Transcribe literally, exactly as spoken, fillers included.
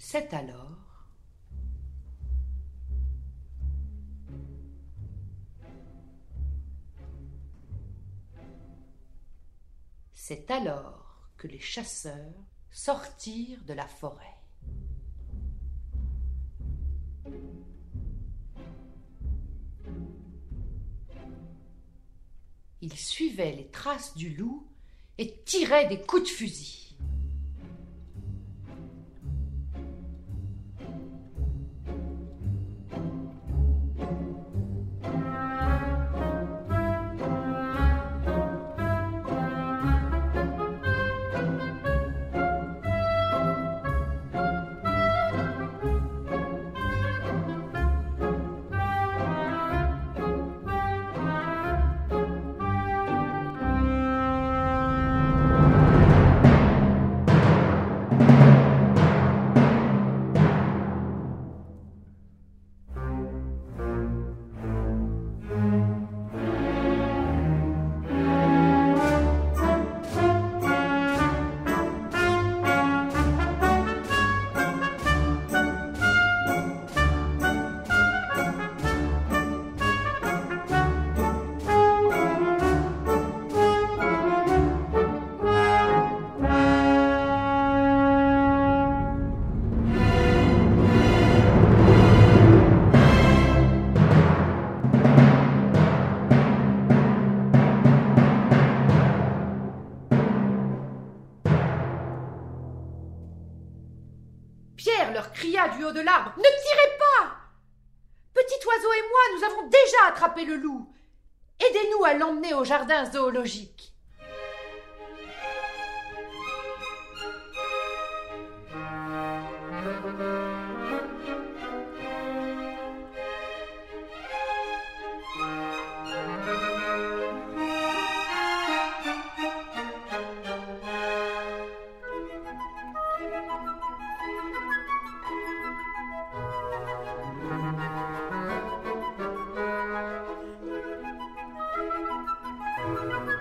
C'est alors C'est alors que les chasseurs sortirent de la forêt. Ils suivaient les traces du loup et tiraient des coups de fusil. Pierre leur cria du haut de l'arbre « Ne tirez pas! Petit oiseau et moi, nous avons déjà attrapé le loup. Aidez-nous à l'emmener au jardin zoologique. » Thank you.